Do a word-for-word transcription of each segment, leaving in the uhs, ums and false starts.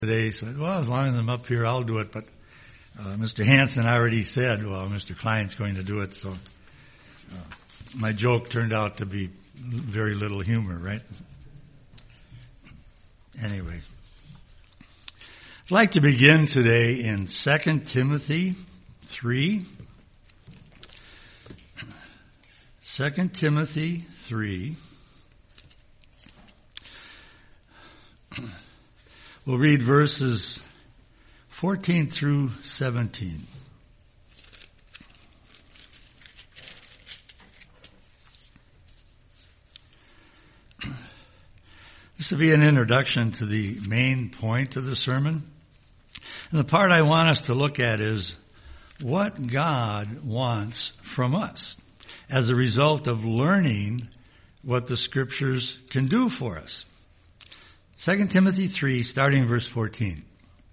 Today, so well, as long as I'm up here, I'll do it. But uh, Mister Hansen already said, well, Mister Klein's going to do it. So uh, my joke turned out to be very little humor, right? Anyway, I'd like to begin today in Second Timothy three. Second Timothy three. We'll read verses fourteen through seventeen. This will be an introduction to the main point of the sermon. And the part I want us to look at is what God wants from us as a result of learning what the Scriptures can do for us. Second Timothy three, starting verse fourteen.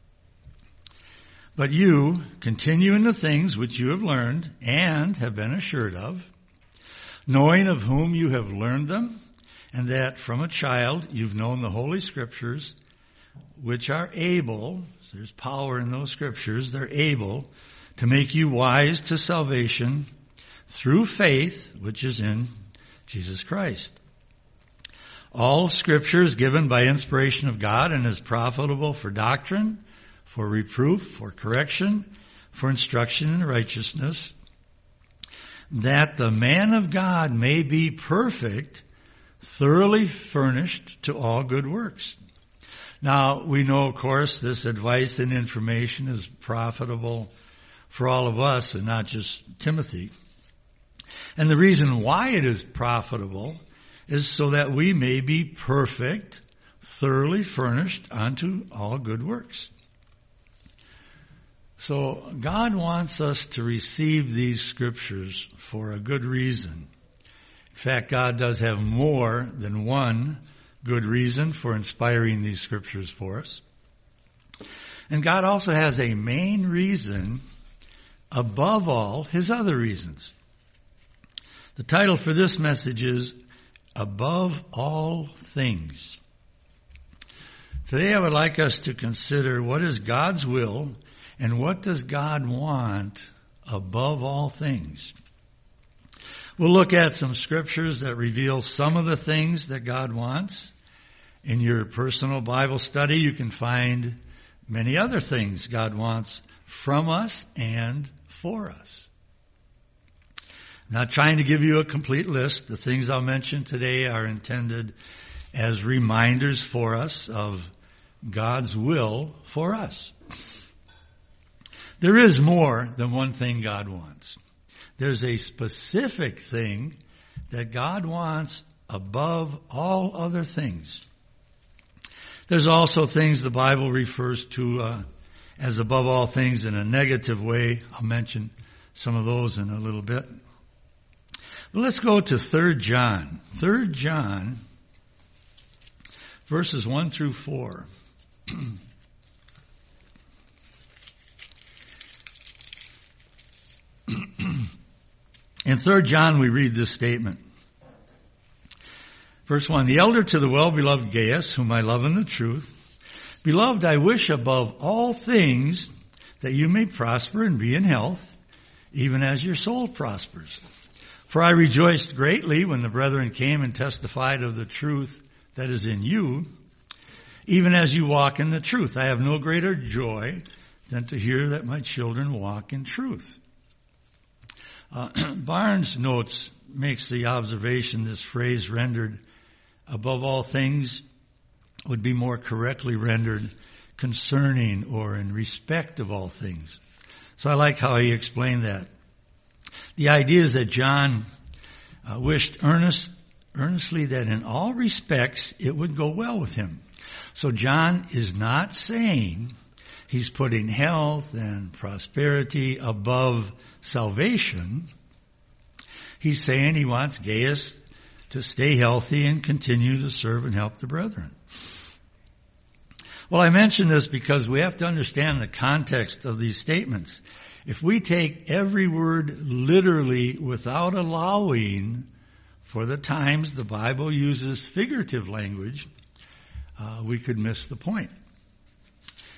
But you continue in the things which you have learned and have been assured of, knowing of whom you have learned them, and that from a child you've known the Holy Scriptures, which are able, so there's power in those Scriptures, they're able to make you wise to salvation through faith, which is in Jesus Christ. All Scripture is given by inspiration of God and is profitable for doctrine, for reproof, for correction, for instruction in righteousness, that the man of God may be perfect, thoroughly furnished to all good works. Now, we know, of course, this advice and information is profitable for all of us and not just Timothy. And the reason why it is profitable is so that we may be perfect, thoroughly furnished unto all good works. So God wants us to receive these Scriptures for a good reason. In fact, God does have more than one good reason for inspiring these Scriptures for us. And God also has a main reason above all His other reasons. The title for this message is Above All Things. Today I would like us to consider what is God's will and what does God want above all things. We'll look at some scriptures that reveal some of the things that God wants. In your personal Bible study, you can find many other things God wants from us and for us. I'm not trying to give you a complete list. The things I'll mention today are intended as reminders for us of God's will for us. There is more than one thing God wants. There's a specific thing that God wants above all other things. There's also things the Bible refers to uh, as above all things in a negative way. I'll mention some of those in a little bit. But let's go to Third John. Third John, verses one through four. In Third John, we read this statement. Verse one, the elder to the well-beloved Gaius, whom I love in the truth. Beloved, I wish above all things that you may prosper and be in health, even as your soul prospers. For I rejoiced greatly when the brethren came and testified of the truth that is in you, even as you walk in the truth. I have no greater joy than to hear that my children walk in truth. Uh, Barnes notes, makes the observation, this phrase rendered above all things would be more correctly rendered concerning or in respect of all things. So I like how he explained that. The idea is that John uh, wished earnest, earnestly that in all respects it would go well with him. So John is not saying he's putting health and prosperity above salvation. He's saying he wants Gaius to stay healthy and continue to serve and help the brethren. Well, I mention this because we have to understand the context of these statements. If we take every word literally without allowing for the times the Bible uses figurative language, uh, we could miss the point.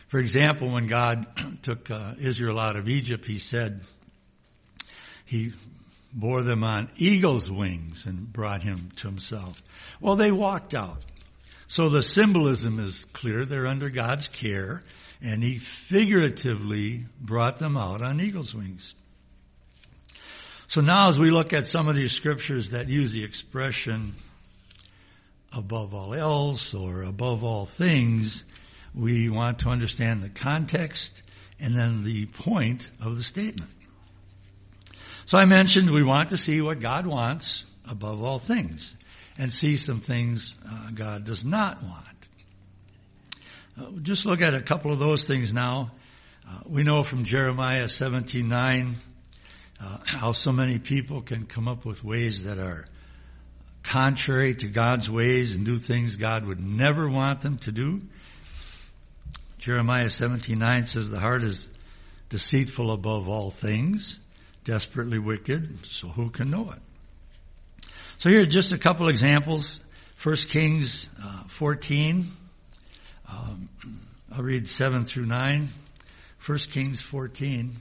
For example, when God took uh, Israel out of Egypt, he said he bore them on eagle's wings and brought him to himself. Well, they walked out. So the symbolism is clear. They're under God's care, and he figuratively brought them out on eagle's wings. So now as we look at some of these scriptures that use the expression above all else or above all things, we want to understand the context and then the point of the statement. So I mentioned we want to see what God wants above all things and see some things uh, God does not want. Uh, just look at a couple of those things now. Uh, we know from Jeremiah seventeen nine uh, how so many people can come up with ways that are contrary to God's ways and do things God would never want them to do. Jeremiah seventeen nine says the heart is deceitful above all things, desperately wicked, so who can know it? So here are just a couple examples. First Kings uh, fourteen. Um, I'll read seven through nine. First Kings fourteen.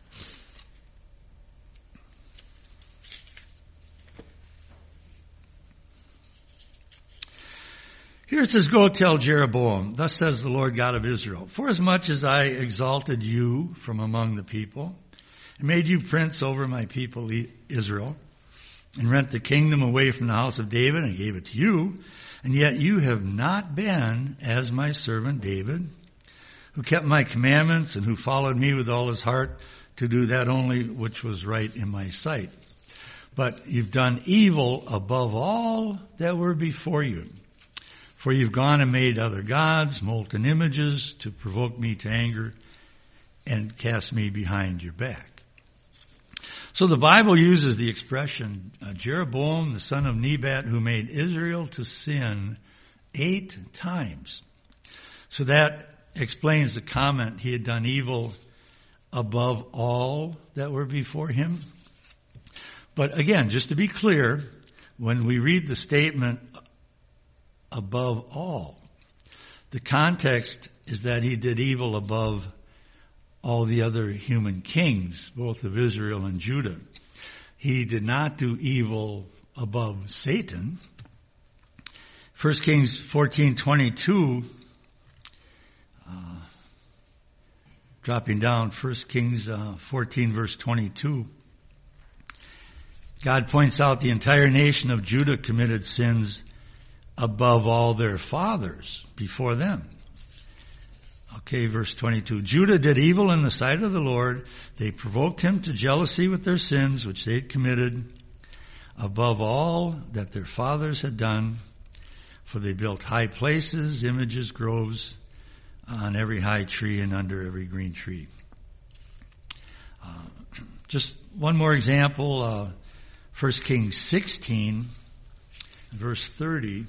Here it says, "Go tell Jeroboam, thus says the Lord God of Israel, forasmuch as I exalted you from among the people, and made you prince over my people Israel, and rent the kingdom away from the house of David, and gave it to you, and yet you have not been as my servant David, who kept my commandments, and who followed me with all his heart to do that only which was right in my sight. But you've done evil above all that were before you. For you've gone and made other gods, molten images, to provoke me to anger and cast me behind your back." So the Bible uses the expression, uh, Jeroboam, the son of Nebat, who made Israel to sin eight times. So that explains the comment, he had done evil above all that were before him. But again, just to be clear, when we read the statement, above all, the context is that he did evil above all the other human kings, both of Israel and Judah. He did not do evil above Satan. First Kings fourteen twenty-two, uh, dropping down, First Kings uh, fourteen verse twenty-two, God points out the entire nation of Judah committed sins above all their fathers before them. Okay, verse twenty-two. "Judah did evil in the sight of the Lord. They provoked him to jealousy with their sins, which they had committed, above all that their fathers had done. For they built high places, images, groves, on every high tree and under every green tree." Uh, just one more example. Uh, First Kings sixteen, verse thirty.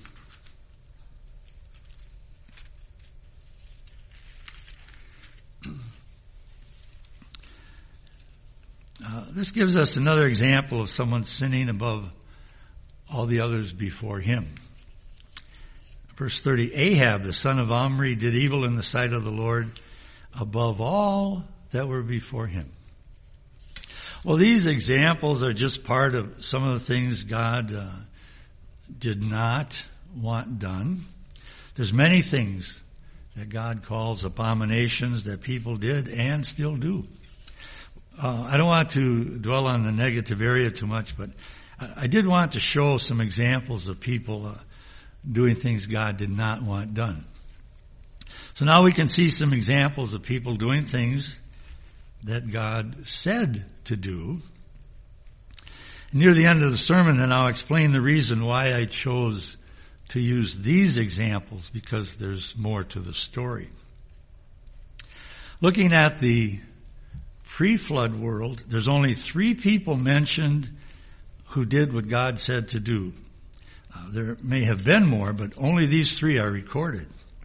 Uh, this gives us another example of someone sinning above all the others before him. Verse thirty, "Ahab, the son of Omri, did evil in the sight of the Lord above all that were before him." Well, these examples are just part of some of the things God uh, did not want done. There's many things that God calls abominations that people did and still do. Uh, I don't want to dwell on the negative area too much, but I, I did want to show some examples of people uh, doing things God did not want done. So now we can see some examples of people doing things that God said to do. Near the end of the sermon, then I'll explain the reason why I chose to use these examples, because there's more to the story. Looking at the pre-flood world, there's only three people mentioned who did what God said to do. Uh, there may have been more, but only these three are recorded.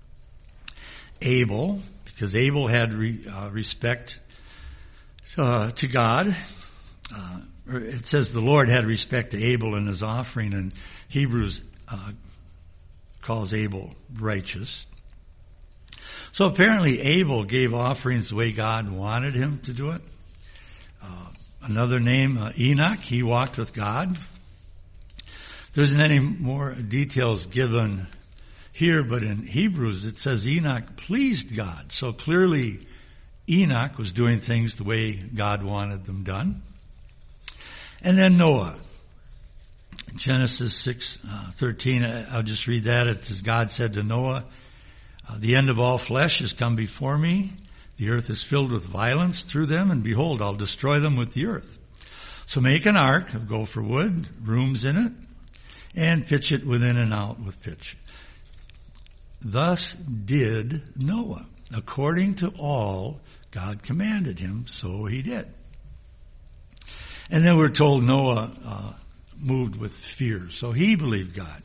Abel, because Abel had re, uh, respect uh, to God. Uh, it says the Lord had respect to Abel and his offering, and Hebrews uh, calls Abel righteous. So apparently Abel gave offerings the way God wanted him to do it. Uh, another name, uh, Enoch, he walked with God. There isn't any more details given here, but in Hebrews it says Enoch pleased God. So clearly Enoch was doing things the way God wanted them done. And then Noah. Genesis six thirteen, I'll just read that. It says, God said to Noah, uh, the end of all flesh has come before me. The earth is filled with violence through them, and behold, I'll destroy them with the earth. So make an ark of gopher wood, rooms in it, and pitch it within and out with pitch. Thus did Noah, according to all God commanded him, so he did. And then we're told Noah uh, moved with fear, so he believed God.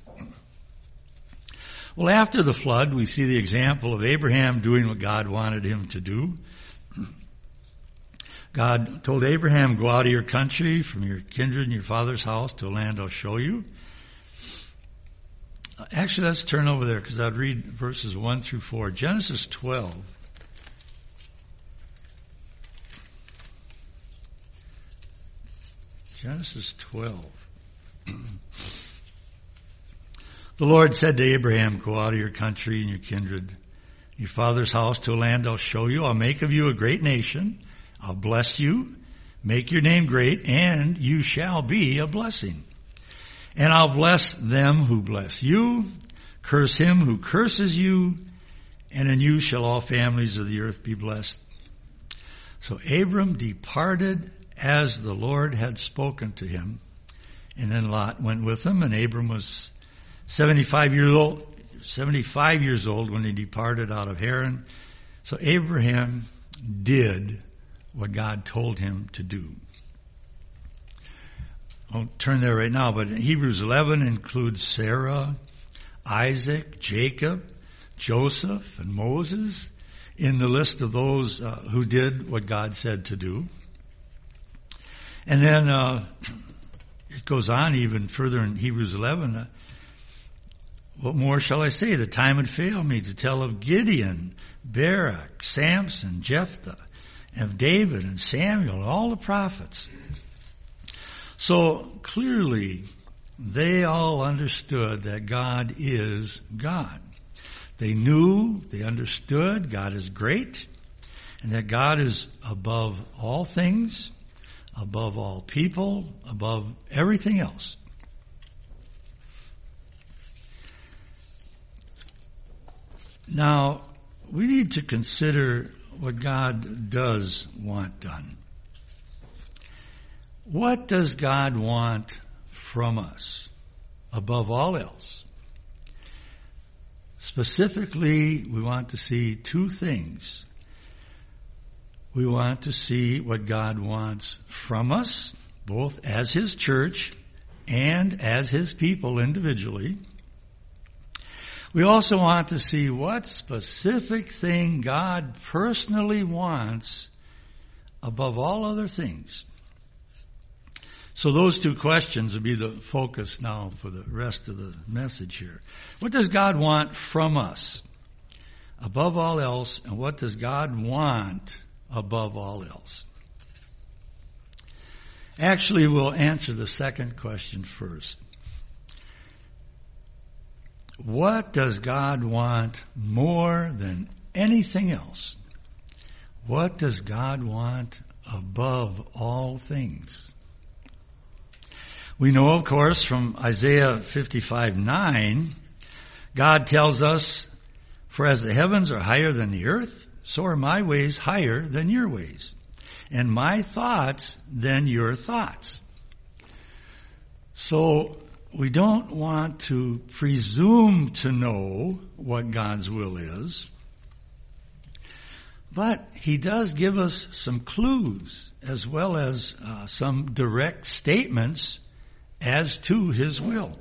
Well, after the flood, we see the example of Abraham doing what God wanted him to do. God told Abraham, go out of your country, from your kindred and your father's house to a land I'll show you. Actually, let's turn over there because I'd read verses one through four. Genesis twelve. Genesis twelve. The Lord said to Abraham, go out of your country and your kindred, your father's house to a land I'll show you. I'll make of you a great nation. I'll bless you, make your name great, and you shall be a blessing. And I'll bless them who bless you, curse him who curses you, and in you shall all families of the earth be blessed. So Abram departed as the Lord had spoken to him, and then Lot went with him, and Abram was seventy-five years old, seventy-five years old when he departed out of Haran. So Abraham did what God told him to do. I won't turn there right now, but Hebrews eleven includes Sarah, Isaac, Jacob, Joseph, and Moses in the list of those uh, who did what God said to do. And then uh, it goes on even further in Hebrews eleven. Uh, what more shall I say? The time would fail me to tell of Gideon, Barak, Samson, Jephthah, and of David and Samuel, all the prophets. So clearly, they all understood that God is God. They knew, they understood God is great, and that God is above all things, above all people, above everything else. Now, we need to consider what God does want done. What does God want from us above all else? Specifically, we want to see two things. We want to see what God wants from us, both as His church and as His people individually. We also want to see what specific thing God personally wants above all other things. So those two questions will be the focus now for the rest of the message here. What does God want from us above all else, and what does God want above all else? Actually, we'll answer the second question first. What does God want more than anything else? What does God want above all things? We know, of course, from Isaiah fifty-five nine, God tells us, for as the heavens are higher than the earth, so are my ways higher than your ways, and my thoughts than your thoughts. So we don't want to presume to know what God's will is, but He does give us some clues as well as uh, some direct statements as to His will.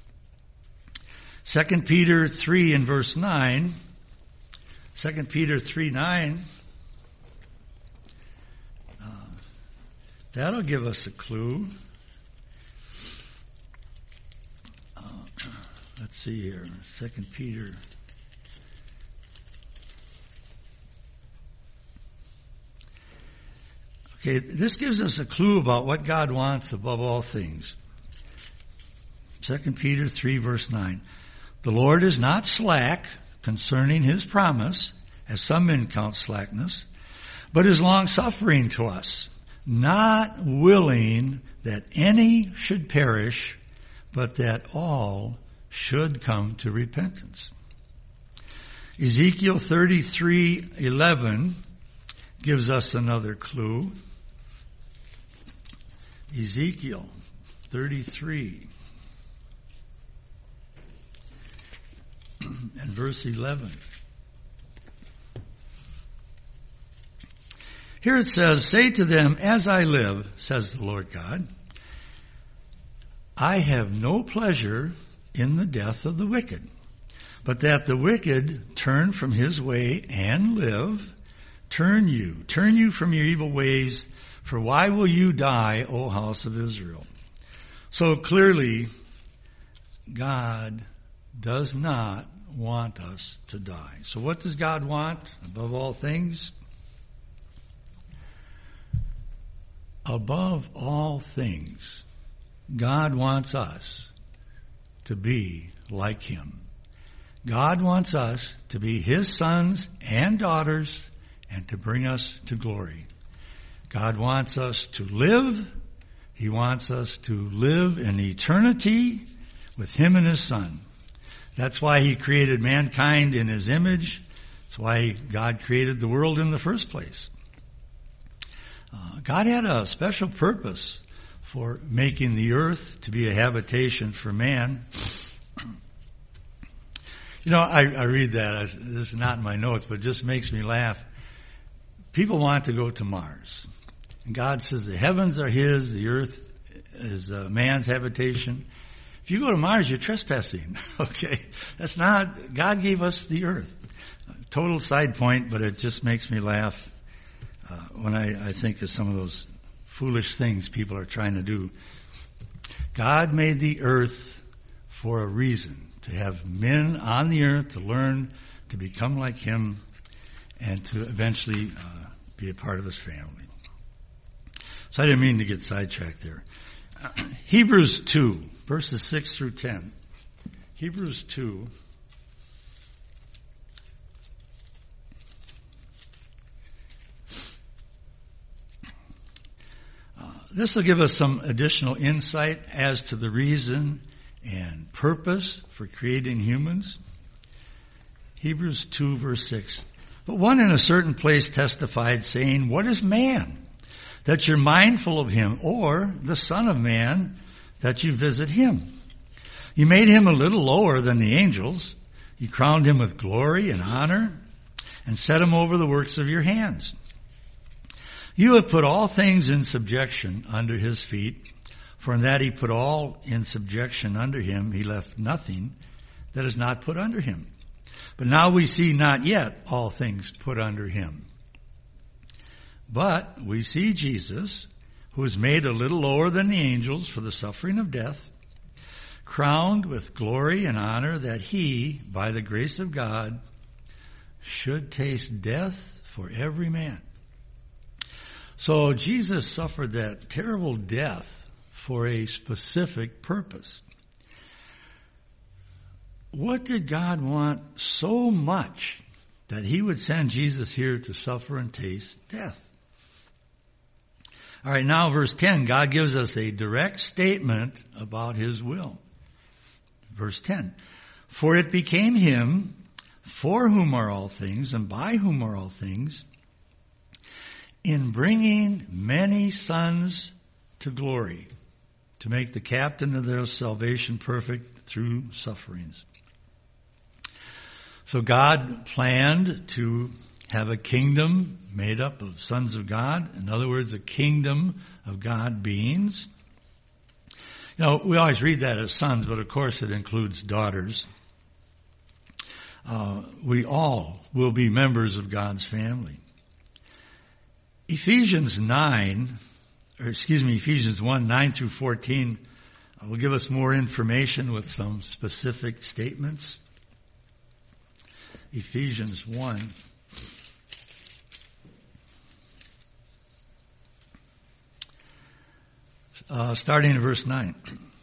Second Peter three and verse nine, Second Peter three nine, uh, that'll give us a clue. Uh, let's see here, Second Peter. Okay, this gives us a clue about what God wants above all things. Second Peter three verse nine. The Lord is not slack concerning his promise, as some men count slackness, but is long-suffering to us, not willing that any should perish, but that all should come to repentance. Ezekiel thirty-three eleven gives us another clue. Ezekiel thirty-three and verse eleven. Here it says, say to them, as I live, says the Lord God, I have no pleasure in the death of the wicked, but that the wicked turn from his way and live. Turn you, turn you from your evil ways, for why will you die, O house of Israel? So clearly, God does not want us to die. So what does God want above all things? Above all things, God wants us to be like him. God wants us to be his sons and daughters and to bring us to glory. God wants us to live. He wants us to live in eternity with him and his son. That's why he created mankind in his image. That's why God created the world in the first place. Uh, God had a special purpose for making the earth to be a habitation for man. You know, I, I read that. I, this is not in my notes, but it just makes me laugh. People want to go to Mars. And God says the heavens are his, the earth is uh, man's habitation. If you go to Mars, you're trespassing. Okay? That's not, God gave us the earth. Total side point, but it just makes me laugh uh, when I, I think of some of those foolish things people are trying to do. God made the earth for a reason, to have men on the earth to learn to become like him and to eventually uh, be a part of his family. So I didn't mean to get sidetracked there. Uh, Hebrews two, verses six through ten. Hebrews two. Uh, this will give us some additional insight as to the reason and purpose for creating humans. Hebrews two, verse six. But one in a certain place testified, saying, what is man, that you're mindful of him, or the Son of Man, that you visit him? You made him a little lower than the angels. You crowned him with glory and honor, and set him over the works of your hands. You have put all things in subjection under his feet, for in that he put all in subjection under him, he left nothing that is not put under him. But now we see not yet all things put under him. But we see Jesus, who was made a little lower than the angels for the suffering of death, crowned with glory and honor, that he, by the grace of God, should taste death for every man. So Jesus suffered that terrible death for a specific purpose. What did God want so much that he would send Jesus here to suffer and taste death? All right, now verse ten, God gives us a direct statement about his will. Verse ten, for it became him, for whom are all things, and by whom are all things, in bringing many sons to glory, to make the captain of their salvation perfect through sufferings. So God planned to have a kingdom made up of sons of God. In other words, a kingdom of God beings. You know, we always read that as sons, but of course it includes daughters. Uh, we all will be members of God's family. Ephesians nine, or excuse me, Ephesians one, nine through fourteen, uh, will give us more information with some specific statements. Ephesians one. uh, starting in verse nine.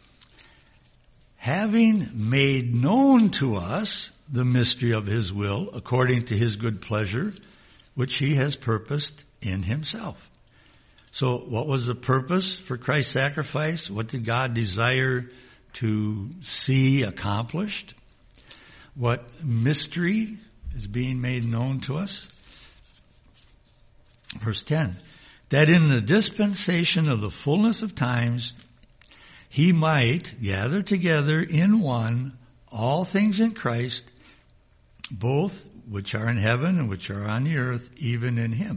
Having made known to us the mystery of his will, according to his good pleasure, which he has purposed in himself. So what was the purpose for Christ's sacrifice? What did God desire to see accomplished? What mystery is being made known to us? Verse ten, that in the dispensation of the fullness of times, he might gather together in one all things in Christ, both which are in heaven and which are on the earth, even in him.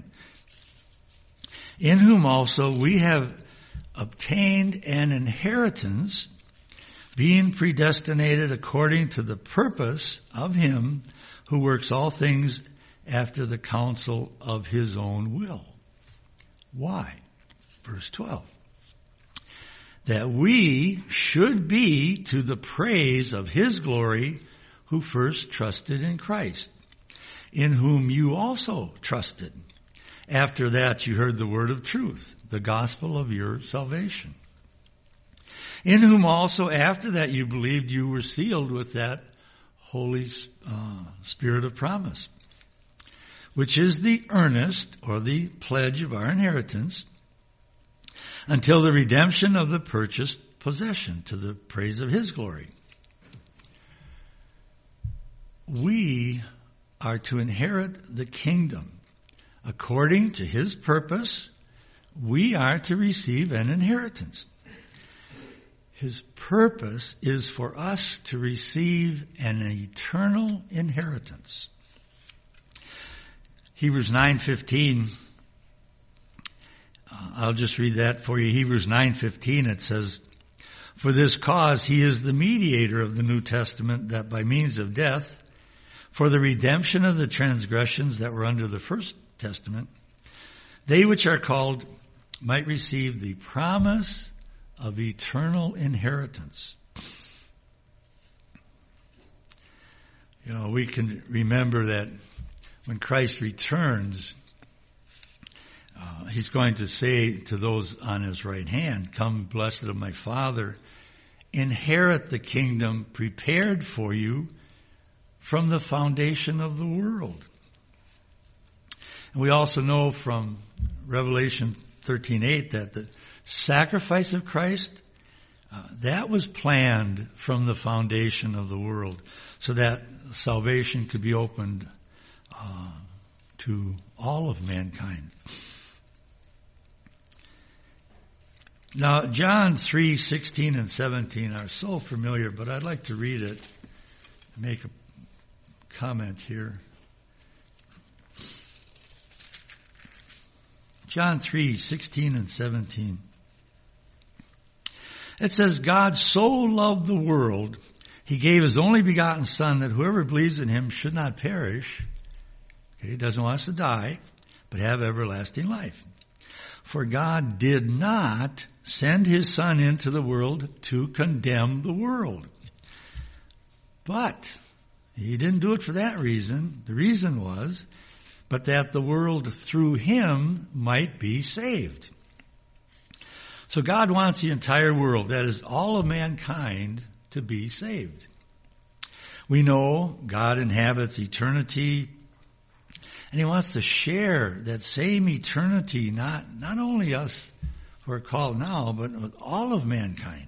In whom also we have obtained an inheritance, being predestinated according to the purpose of him who works all things after the counsel of his own will. Why? Verse twelve. That we should be to the praise of his glory who first trusted in Christ, in whom you also trusted. After that you heard the word of truth, the gospel of your salvation. In whom also after that you believed, you were sealed with that Holy uh, Spirit of promise, which is the earnest or the pledge of our inheritance, until the redemption of the purchased possession, to the praise of his glory. We are to inherit the kingdom. According to his purpose, we are to receive an inheritance. His purpose is for us to receive an eternal inheritance. Hebrews nine fifteen, uh, I'll just read that for you. Hebrews nine fifteen, it says, for this cause he is the mediator of the New Testament, that by means of death, for the redemption of the transgressions that were under the first Testament, they which are called might receive the promise of eternal inheritance. You know, we can remember that when Christ returns, uh, he's going to say to those on his right hand, come, blessed of my Father, inherit the kingdom prepared for you from the foundation of the world. And we also know from Revelation thirteen eight that the sacrifice of Christ, uh, that was planned from the foundation of the world, so that salvation could be opened uh, to all of mankind. Now, John three sixteen and seventeen are so familiar, but I'd like to read it and make a comment here. John three sixteen and seventeen. It says, God so loved the world, he gave his only begotten Son, that whoever believes in him should not perish. Okay, he doesn't want us to die, but have everlasting life. For God did not send his Son into the world to condemn the world. But he didn't do it for that reason. The reason was, but that the world through him might be saved. So God wants the entire world, that is all of mankind, to be saved. We know God inhabits eternity, and he wants to share that same eternity, not, not only us who are called now, but with all of mankind.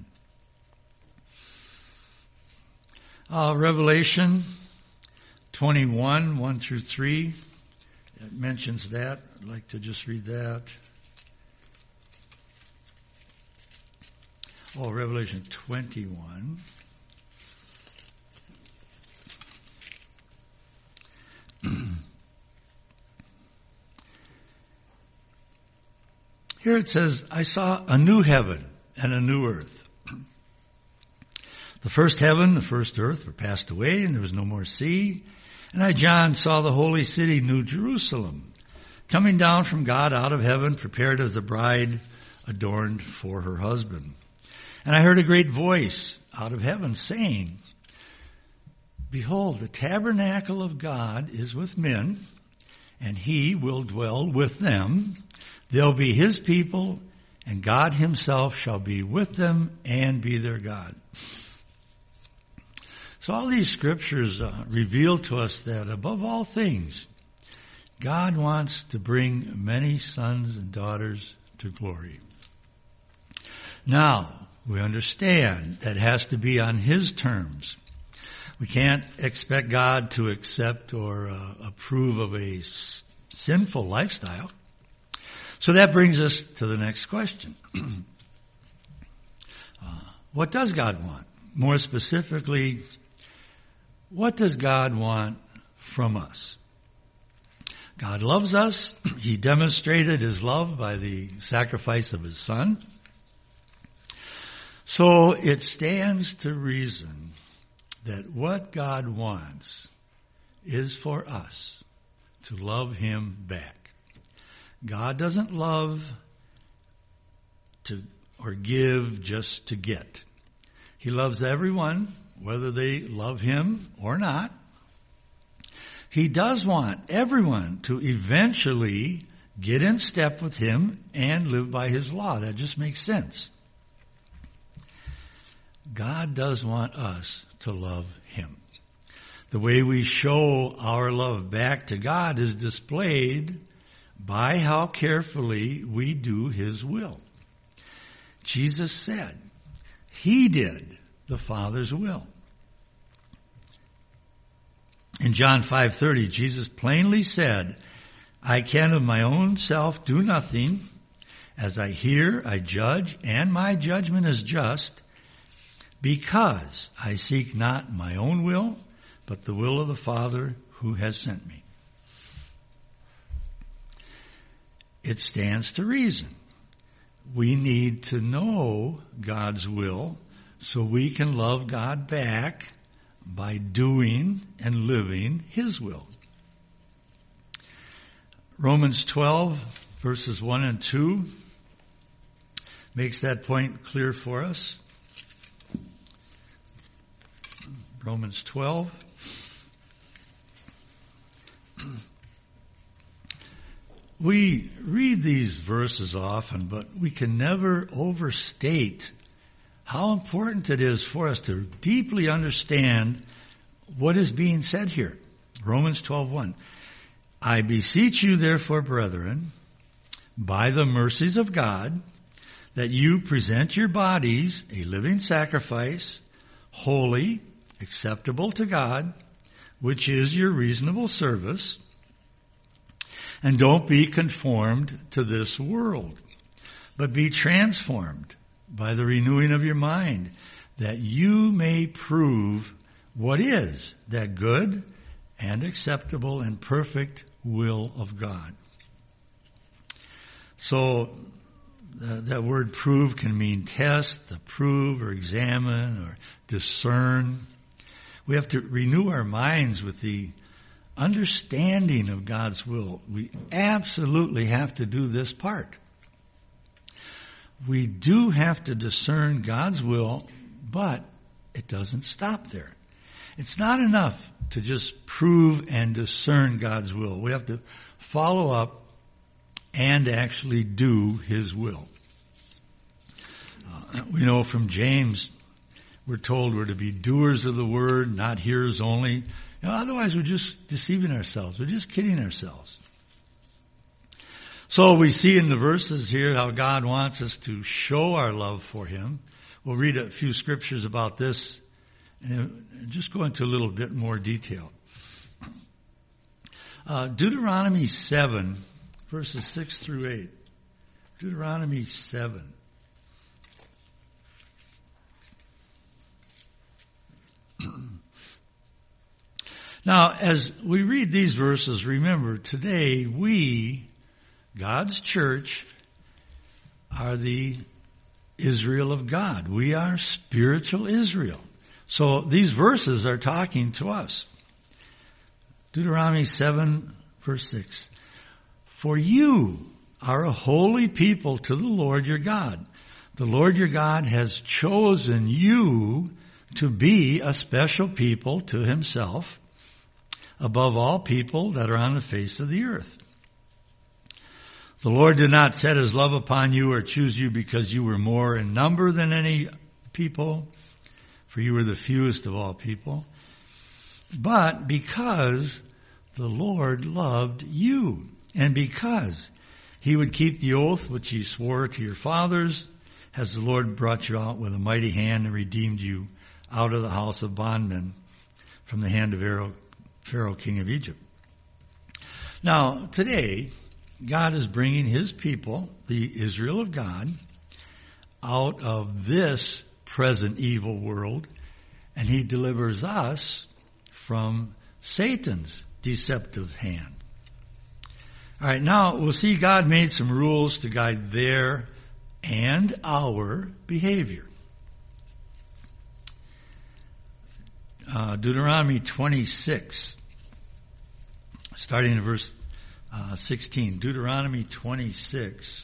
Uh, Revelation twenty-one, one through three, it mentions that. I'd like to just read that. Oh, Revelation twenty-one. Here it says, I saw a new heaven and a new earth. The first heaven, the first earth were passed away, and there was no more sea. And I, John, saw the holy city, New Jerusalem, coming down from God out of heaven, prepared as a bride adorned for her husband. And I heard a great voice out of heaven saying, behold, the tabernacle of God is with men, and he will dwell with them. They'll be his people, and God himself shall be with them and be their God. So all these scriptures uh, reveal to us that above all things, God wants to bring many sons and daughters to glory. Now, we understand that has to be on his terms. We can't expect God to accept or uh, approve of a s- sinful lifestyle. So that brings us to the next question. uh, what does God want? More specifically, what does God want from us? God loves us. He demonstrated his love by the sacrifice of his Son. So it stands to reason that what God wants is for us to love him back. God doesn't love to or give just to get. He loves everyone, whether they love him or not. He does want everyone to eventually get in step with him and live by his law. That just makes sense. God does want us to love him. The way we show our love back to God is displayed by how carefully we do his will. Jesus said he did the Father's will. In John five thirty, Jesus plainly said, I can of my own self do nothing. As I hear, I judge, and my judgment is just, because I seek not my own will, but the will of the Father who has sent me. It stands to reason. We need to know God's will so we can love God back by doing and living his will. Romans twelve, verses one and two makes that point clear for us. Romans twelve. We read these verses often, but we can never overstate how important it is for us to deeply understand what is being said here. Romans twelve one. I beseech you, therefore, brethren, by the mercies of God, that you present your bodies a living sacrifice, holy, acceptable to God, which is your reasonable service. And don't be conformed to this world, but be transformed by the renewing of your mind, that you may prove what is that good and acceptable and perfect will of God. So uh, that word prove can mean test, approve, or examine, or discern. We have to renew our minds with the understanding of God's will. We absolutely have to do this part. We do have to discern God's will, but it doesn't stop there. It's not enough to just prove and discern God's will. We have to follow up and actually do his will. Uh, we know from James, we're told we're to be doers of the word, not hearers only. You know, otherwise we're just deceiving ourselves. We're just kidding ourselves. So we see in the verses here how God wants us to show our love for him. We'll read a few scriptures about this and just go into a little bit more detail. Uh, Deuteronomy seven, verses six through eight. Deuteronomy seven. Now, as we read these verses, remember, today we, God's church, are the Israel of God. We are spiritual Israel. So these verses are talking to us. Deuteronomy seven, verse six. For you are a holy people to the Lord your God. The Lord your God has chosen you to be a special people to himself, above all people that are on the face of the earth. The Lord did not set his love upon you or choose you because you were more in number than any people, for you were the fewest of all people, but because the Lord loved you, and because he would keep the oath which he swore to your fathers, as the Lord brought you out with a mighty hand and redeemed you out of the house of bondmen from the hand of Pharaoh, king of Egypt. Now, today, God is bringing his people, the Israel of God, out of this present evil world, and he delivers us from Satan's deceptive hand. All right, now we'll see God made some rules to guide their and our behavior. Uh, Deuteronomy twenty-six, starting in verse uh, sixteen. Deuteronomy twenty-six.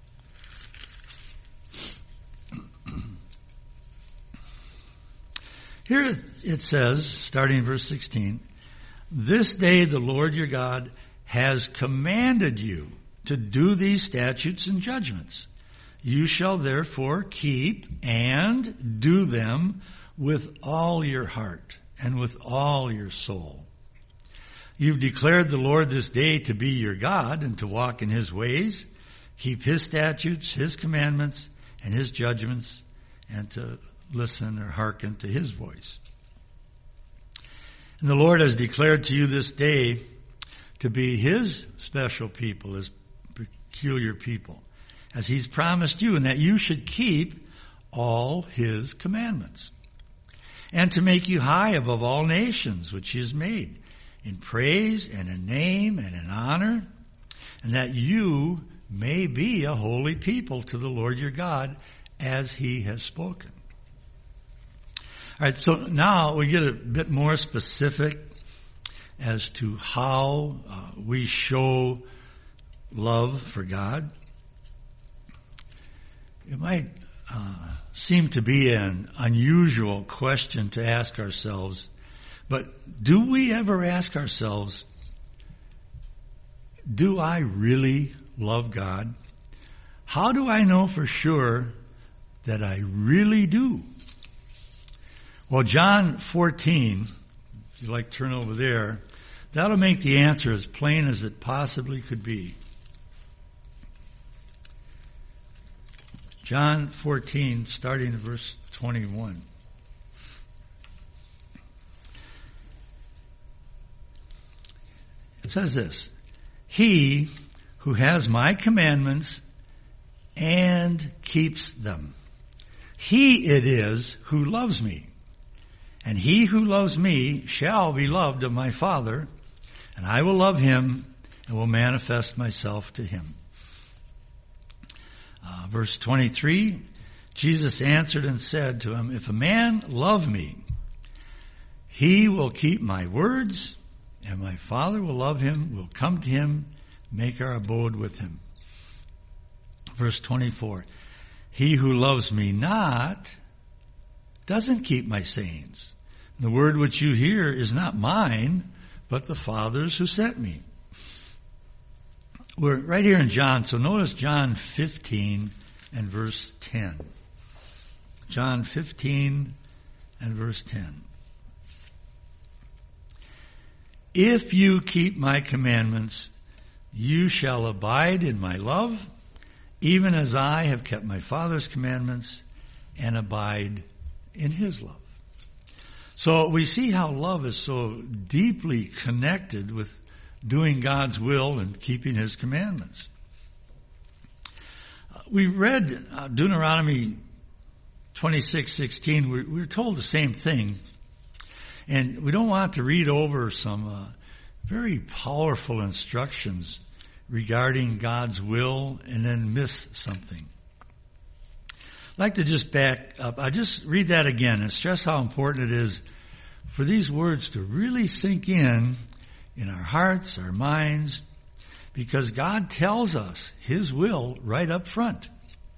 Here it says, starting in verse sixteen, this day the Lord your God has commanded you to do these statutes and judgments. You shall therefore keep and do them with all your heart and with all your soul. You've declared the Lord this day to be your God and to walk in his ways, keep his statutes, his commandments, and his judgments, and to listen or hearken to his voice. And the Lord has declared to you this day to be his special people, his peculiar people, as he's promised you, and that you should keep all his commandments, and to make you high above all nations which he has made, in praise and in name and in honor, and that you may be a holy people to the Lord your God, as he has spoken. All right, so now we get a bit more specific as to how uh, we show love for God. It might uh, seem to be an unusual question to ask ourselves, but do we ever ask ourselves, do I really love God? How do I know for sure that I really do? Well, John fourteen, if you'd like to turn over there, that'll make the answer as plain as it possibly could be. John fourteen, starting at verse twenty-one. It says this, he who has my commandments and keeps them, he it is who loves me. And he who loves me shall be loved of my Father, and I will love him and will manifest myself to him. Uh, verse twenty-three, Jesus answered and said to him, if a man love me, he will keep my words, and my Father will love him, will come to him, make our abode with him. Verse twenty-four, he who loves me not doesn't keep my sayings. The word which you hear is not mine, but the Father's who sent me. We're right here in John, so notice John fifteen and verse ten. John fifteen and verse ten. If you keep my commandments, you shall abide in my love, even as I have kept my Father's commandments and abide in his love. So we see how love is so deeply connected with doing God's will and keeping his commandments. We read uh, Deuteronomy twenty-six sixteen. We're, we're told the same thing. And we don't want to read over some uh, very powerful instructions regarding God's will and then miss something. I'd like to just back up. I just read that again and stress how important it is for these words to really sink in in our hearts, our minds, because God tells us his will right up front.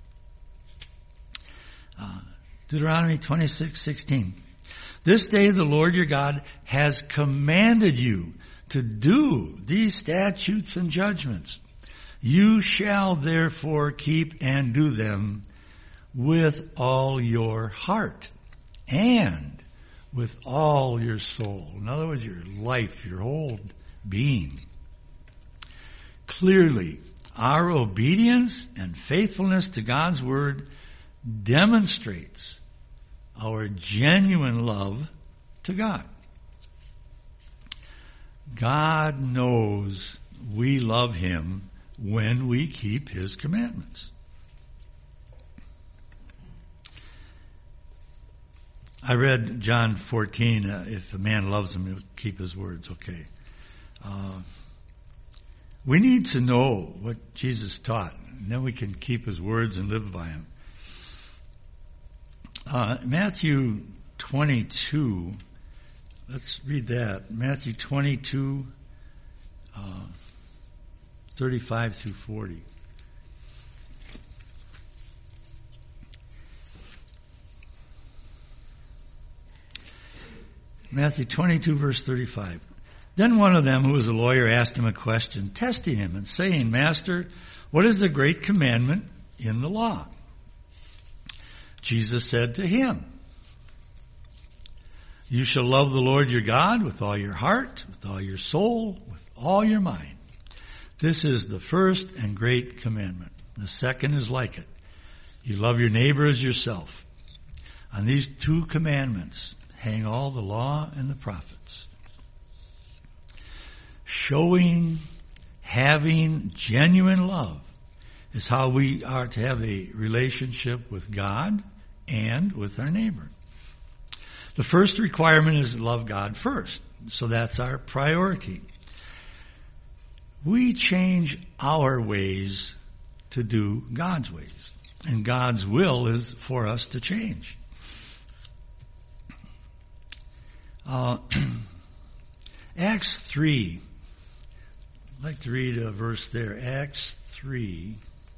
Uh, Deuteronomy twenty-six sixteen. This day the Lord your God has commanded you to do these statutes and judgments. You shall therefore keep and do them with all your heart and with all your soul. In other words, your life, your whole being. Clearly, our obedience and faithfulness to God's word demonstrates our genuine love to God. God knows we love him when we keep his commandments. I read John fourteen, uh, if a man loves him, he'll keep his words. Okay. Uh, we need to know what Jesus taught, and then we can keep his words and live by him. Uh, Matthew twenty-two, let's read that. Matthew twenty-two, uh, thirty-five through forty. Matthew twenty-two, verse thirty-five. Then one of them, who was a lawyer, asked him a question, testing him and saying, Master, what is the great commandment in the law? Jesus said to him, You shall love the Lord your God with all your heart, with all your soul, with all your mind. This is the first and great commandment. The second is like it. You love your neighbor as yourself. On these two commandments hang all the law and the prophets. Showing, having genuine love is how we are to have a relationship with God and with our neighbor. The first requirement is to love God first. So that's our priority. We change our ways to do God's ways. And God's will is for us to change. Uh, Acts three. I'd like to read a verse there. Acts three.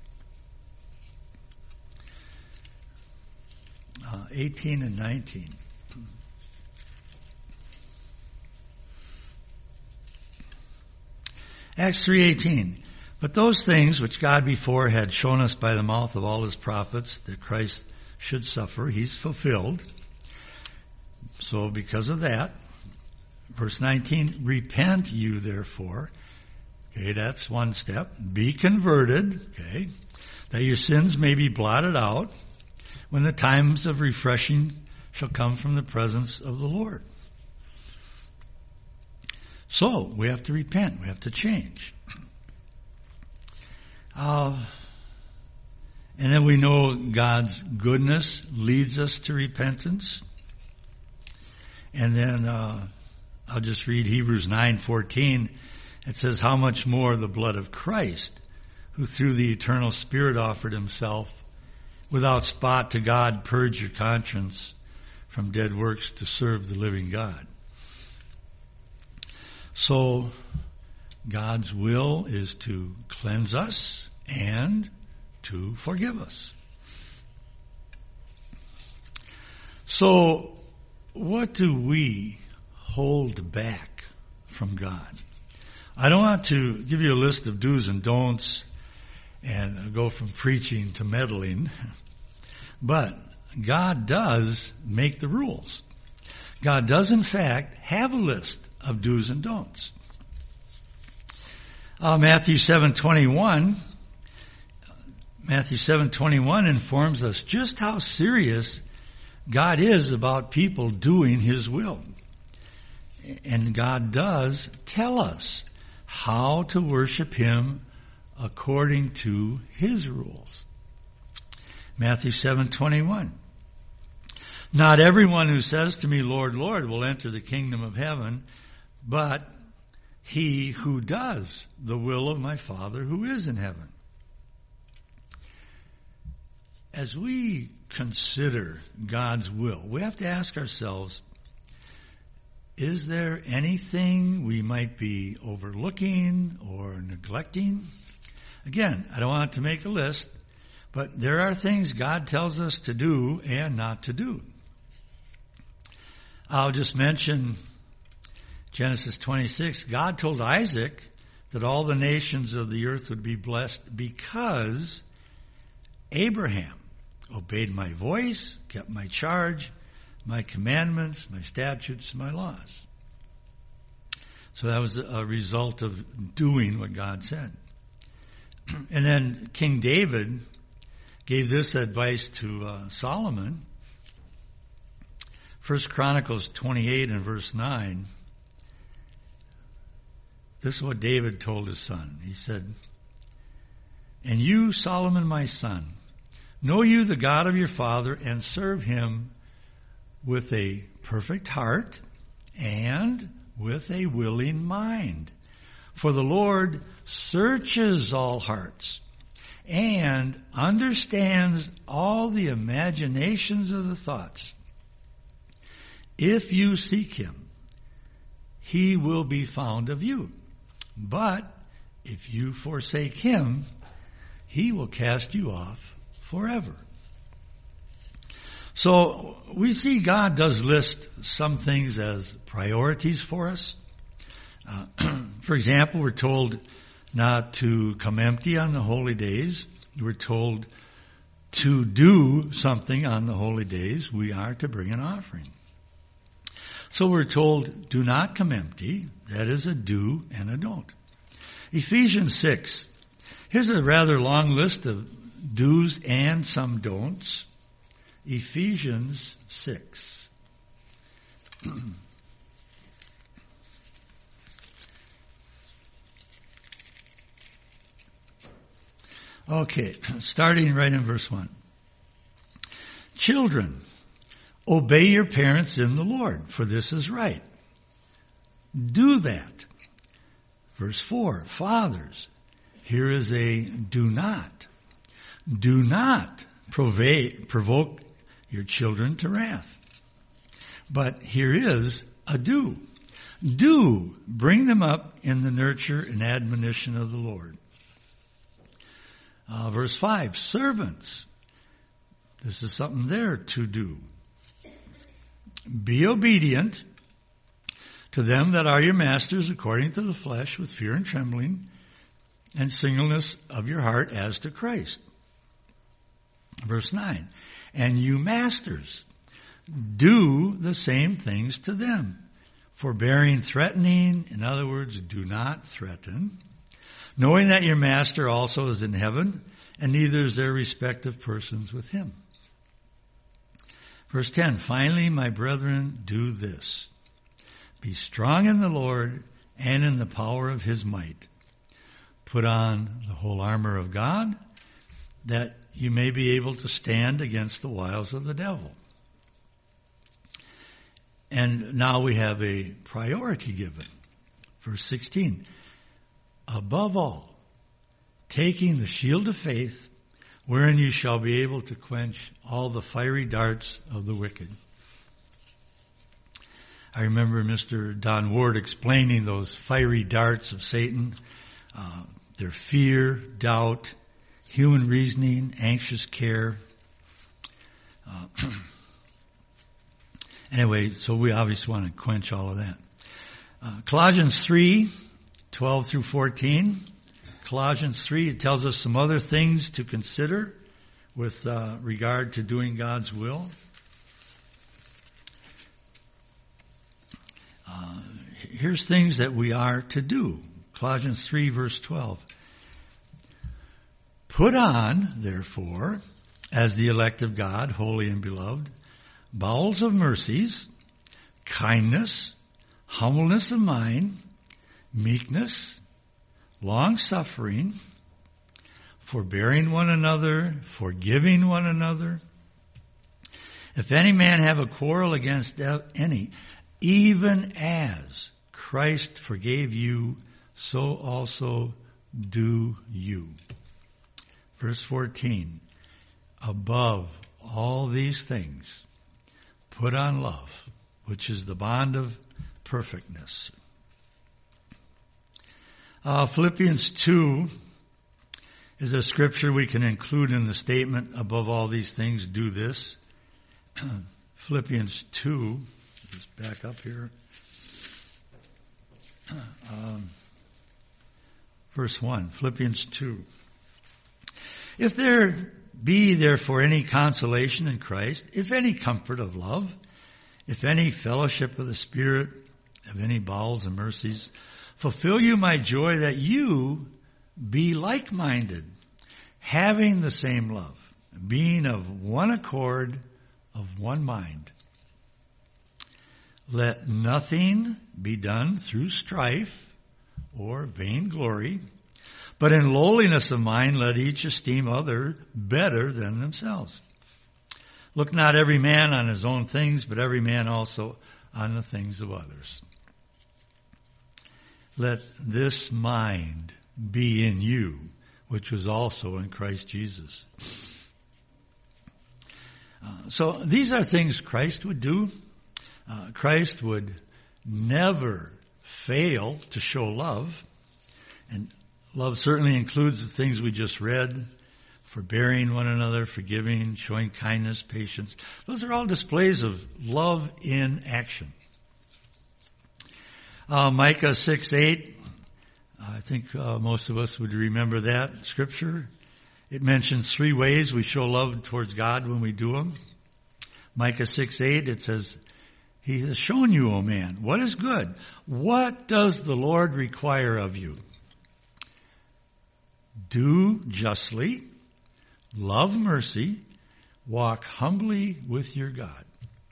Uh, eighteen and nineteen. Acts three eighteen. But those things which God before had shown us by the mouth of all his prophets that Christ should suffer, he's fulfilled. So because of that, verse nineteen, repent you therefore. Okay, that's one step. Be converted, okay, that your sins may be blotted out when the times of refreshing shall come from the presence of the Lord. So, we have to repent. We have to change. Uh, and then we know God's goodness leads us to repentance. And then uh, I'll just read Hebrews nine fourteen. It says, how much more the blood of Christ, who through the eternal Spirit offered himself without spot to God, purge your conscience from dead works to serve the living God. So, God's will is to cleanse us and to forgive us. So, what do we hold back from God? I don't want to give you a list of do's and don'ts and go from preaching to meddling, but God does make the rules. God does, in fact, have a list of do's and don'ts. Uh, Matthew seven twenty-one, Matthew seven twenty-one informs us just how serious God is about people doing his will. And God does tell us how to worship him according to his rules. Matthew seven twenty-one. Not everyone who says to me, Lord, Lord, will enter the kingdom of heaven, but he who does the will of my Father who is in heaven. As we consider God's will, we have to ask ourselves, is there anything we might be overlooking or neglecting? Again, I don't want to make a list, but there are things God tells us to do and not to do. I'll just mention Genesis twenty-six. God told Isaac that all the nations of the earth would be blessed because Abraham obeyed my voice, kept my charge, my commandments, my statutes, my laws. So that was a result of doing what God said. And then King David gave this advice to uh, Solomon. First Chronicles twenty-eight and verse nine. This is what David told his son. He said, "And you, Solomon, my son, know you the God of your father and serve him with a perfect heart and with a willing mind. For the Lord searches all hearts and understands all the imaginations of the thoughts. If you seek him, he will be found of you. But if you forsake him, he will cast you off forever." So we see God does list some things as priorities for us. Uh, for example, we're told not to come empty on the holy days. We're told to do something on the holy days. We are to bring an offering. So we're told, do not come empty. That is a do and a don't. Ephesians six. Here's a rather long list of do's and some don'ts. Ephesians six. Okay, starting right in verse one. Children, obey your parents in the Lord, for this is right. Do that. Verse four. Fathers, here is a do not. Do not provoke your children to wrath. But here is a do. Do bring them up in the nurture and admonition of the Lord. Uh, verse five, servants. This is something there to do. Be obedient to them that are your masters according to the flesh with fear and trembling and singleness of your heart as to Christ. Verse nine, and you masters, do the same things to them, forbearing threatening. In other words, do not threaten, knowing that your master also is in heaven, and neither is there respect of persons with him. Verse ten, finally, my brethren, do this. Be strong in the Lord and in the power of his might. Put on the whole armor of God, that you may be able to stand against the wiles of the devil. And now we have a priority given. Verse sixteen, above all, taking the shield of faith, wherein you shall be able to quench all the fiery darts of the wicked. I remember Mister Don Ward explaining those fiery darts of Satan, uh, their fear, doubt, human reasoning, anxious care. Uh, anyway, so we obviously want to quench all of that. Uh, Colossians three, twelve through fourteen. Colossians three, it tells us some other things to consider with uh, regard to doing God's will. Uh, here's things that we are to do. Colossians three, verse twelve. Put on, therefore, as the elect of God, holy and beloved, bowels of mercies, kindness, humbleness of mind, meekness, long-suffering, forbearing one another, forgiving one another. If any man have a quarrel against any, even as Christ forgave you, so also do you. Verse fourteen, above all these things, put on love, which is the bond of perfectness. Uh, Philippians two is a scripture we can include in the statement, above all these things, do this. Philippians two, just back up here. Um, verse one, Philippians two. If there be therefore any consolation in Christ, if any comfort of love, if any fellowship of the Spirit, of any bowels and mercies, fulfill you my joy that you be like-minded, having the same love, being of one accord, of one mind. Let nothing be done through strife or vainglory, but in lowliness of mind let each esteem other better than themselves. Look not every man on his own things, but every man also on the things of others. Let this mind be in you, which was also in Christ Jesus. Uh, so these are things Christ would do. Uh, Christ would never fail to show love. And love certainly includes the things we just read: forbearing one another, forgiving, showing kindness, patience. Those are all displays of love in action. Uh, Micah six eight, I think uh, most of us would remember that scripture. It mentions three ways we show love towards God when we do them. Micah six eight, it says, He has shown you, O man, what is good. What does the Lord require of you? Do justly, love mercy, walk humbly with your God.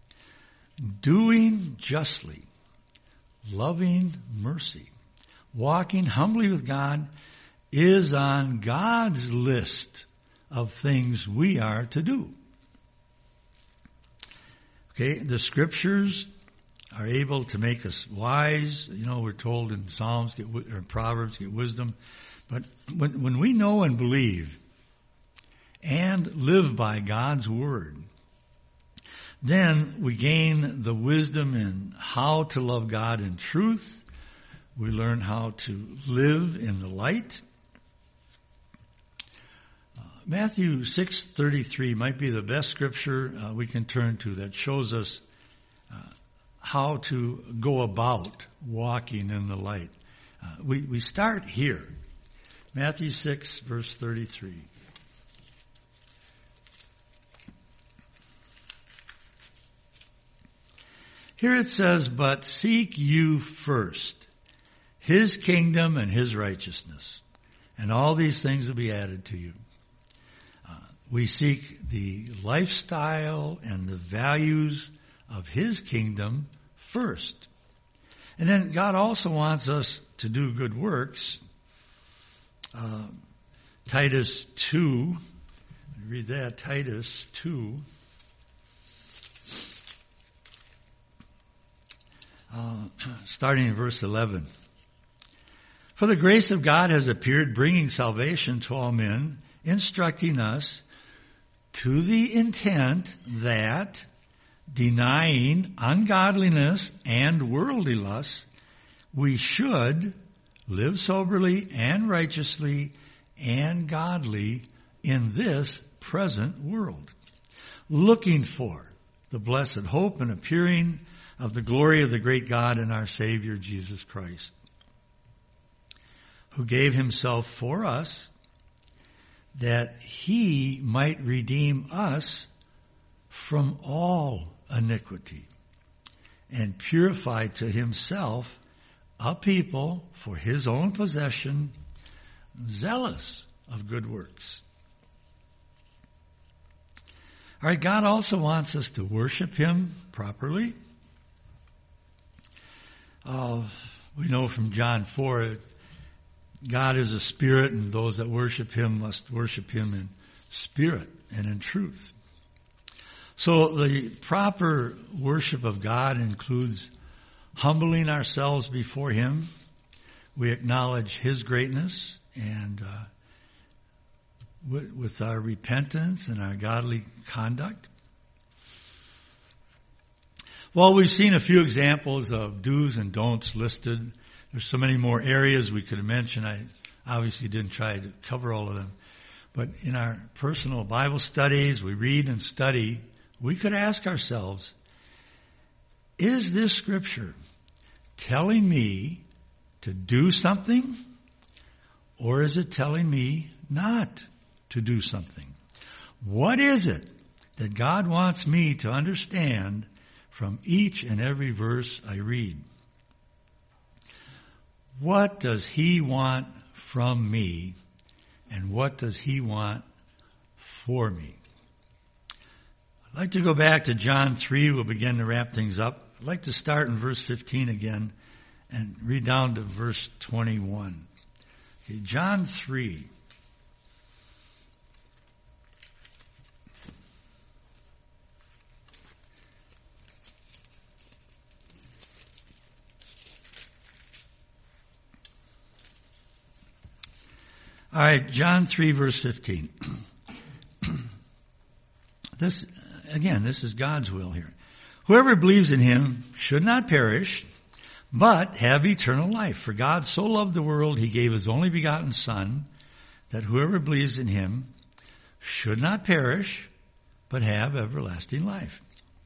Doing justly, loving mercy, walking humbly with God is on God's list of things we are to do. Okay, the scriptures are able to make us wise. You know, we're told in Psalms get, or Proverbs, get wisdom. But when, when we know and believe and live by God's word, then we gain the wisdom in how to love God in truth. We learn how to live in the light. Uh, Matthew six thirty-three might be the best scripture uh, we can turn to that shows us uh, how to go about walking in the light. Uh, we, we start here. Matthew six, verse thirty-three. Here it says, but seek you first His kingdom and His righteousness, and all these things will be added to you. Uh, we seek the lifestyle and the values of His kingdom first. And then God also wants us to do good works. Uh, Titus two, read that, Titus two. Uh, starting in verse eleven. For the grace of God has appeared, bringing salvation to all men, instructing us to the intent that, denying ungodliness and worldly lusts, we should live soberly and righteously and godly in this present world, looking for the blessed hope and appearing of the glory of the great God and our Savior Jesus Christ, who gave Himself for us that He might redeem us from all iniquity and purify to Himself a people for His own possession, zealous of good works. All right, God also wants us to worship Him properly. Uh, we know from John four, God is a spirit, and those that worship Him must worship Him in spirit and in truth. So the proper worship of God includes humbling ourselves before Him. We acknowledge His greatness, and uh, with, with our repentance and our godly conduct. Well, we've seen a few examples of do's and don'ts listed. There's so many more areas we could mention. I obviously didn't try to cover all of them. But in our personal Bible studies, we read and study, we could ask ourselves, is this scripture telling me to do something Or is it telling me not to do something? What is it that God wants me to understand from each and every verse I read? What does He want from me, and what does He want for me? I'd like to go back to John three. We'll begin to wrap things up. I'd like to start in verse fifteen again and read down to verse twenty-one. Okay, John three. All right, John three, verse fifteen. This, again, this is God's will here. Whoever believes in Him should not perish, but have eternal life. For God so loved the world, He gave His only begotten Son, that whoever believes in Him should not perish, but have everlasting life.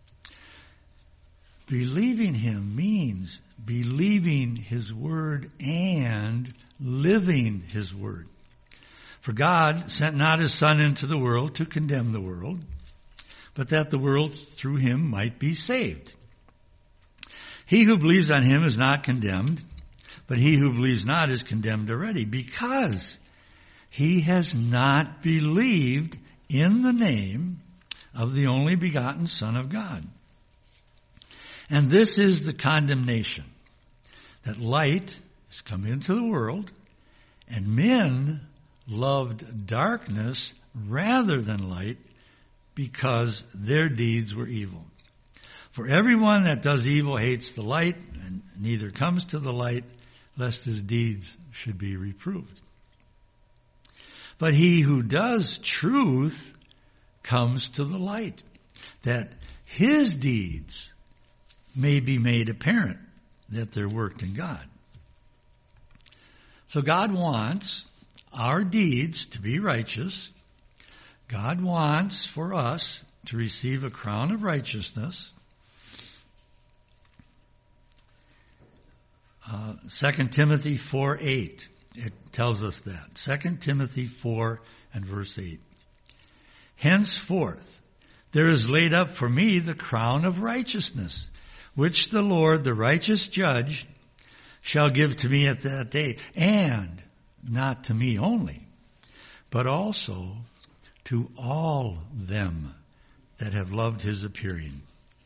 Believing Him means believing His Word and living His Word. For God sent not His Son into the world to condemn the world, but that the world through Him might be saved. He who believes on Him is not condemned, but he who believes not is condemned already, because he has not believed in the name of the only begotten Son of God. And this is the condemnation, that light has come into the world, and men loved darkness rather than light, because their deeds were evil. For everyone that does evil hates the light, and neither comes to the light, lest his deeds should be reproved. But he who does truth comes to the light, that his deeds may be made apparent, that they're worked in God. So God wants our deeds to be righteous. God wants for us to receive a crown of righteousness. Uh, Second Timothy four eight, it tells us that. Second Timothy four and verse eight. Henceforth there is laid up for me the crown of righteousness, which the Lord, the righteous judge, shall give to me at that day, and not to me only, but also to all them that have loved His appearing.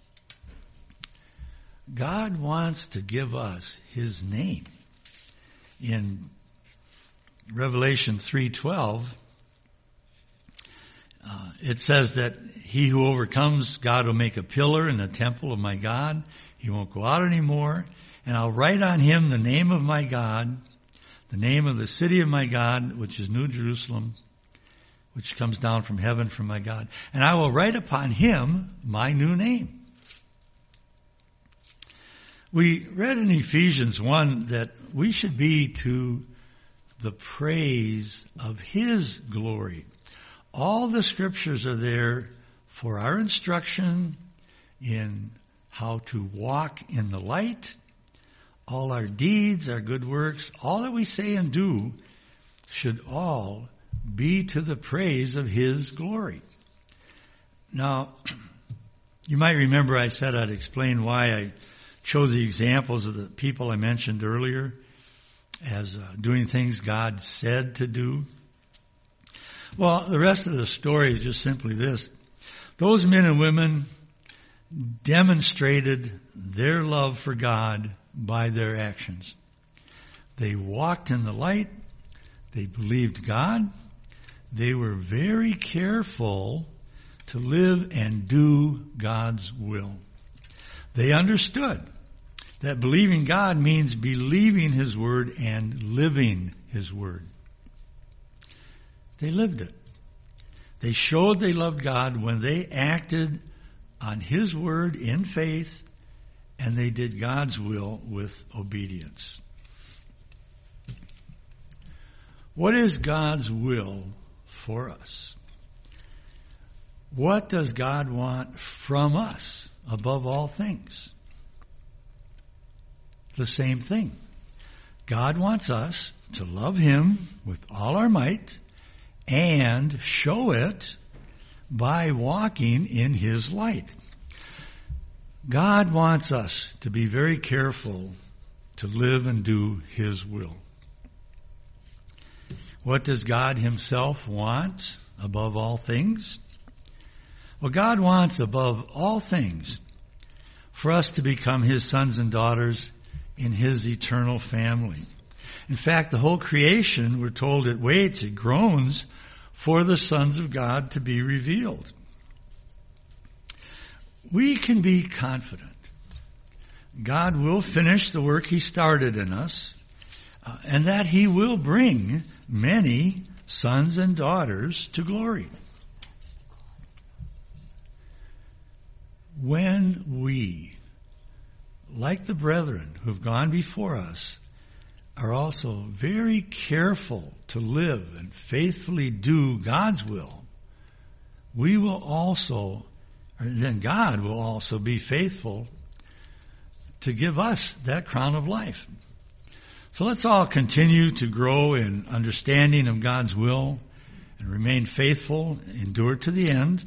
God wants to give us His name. In Revelation three twelve, uh, it says that he who overcomes, God will make a pillar in the temple of my God. He won't go out anymore. And I'll write on him the name of my God, the name of the city of my God, which is New Jerusalem, which comes down from heaven from my God. And I will write upon him my new name. We read in Ephesians one that we should be to the praise of His glory. All the scriptures are there for our instruction in how to walk in the light. All our deeds, our good works, all that we say and do should all be to the praise of His glory. Now, you might remember I said I'd explain why I chose the examples of the people I mentioned earlier as uh, doing things God said to do. Well, the rest of the story is just simply this. Those men and women demonstrated their love for God by their actions. They walked in the light. They believed God. They were very careful to live and do God's will. They understood that believing God means believing His Word and living His Word. They lived it. They showed they loved God when they acted on His Word in faith, and they did God's will with obedience. What is God's will for us? What does God want from us above all things? The same thing. God wants us to love Him with all our might and show it by walking in His light. God wants us to be very careful to live and do His will. What does God Himself want above all things? Well, God wants above all things for us to become His sons and daughters in His eternal family. In fact, the whole creation, we're told, it waits, it groans for the sons of God to be revealed. We can be confident. God will finish the work He started in us, uh, and that He will bring many sons and daughters to glory. When we, like the brethren who have gone before us, are also very careful to live and faithfully do God's will, we will also, or then God will also be faithful to give us that crown of life. So let's all continue to grow in understanding of God's will and remain faithful, endure to the end.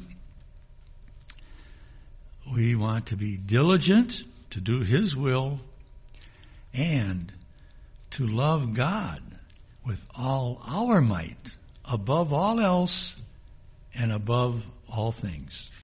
We want to be diligent to do His will and to love God with all our might, above all else and above all things.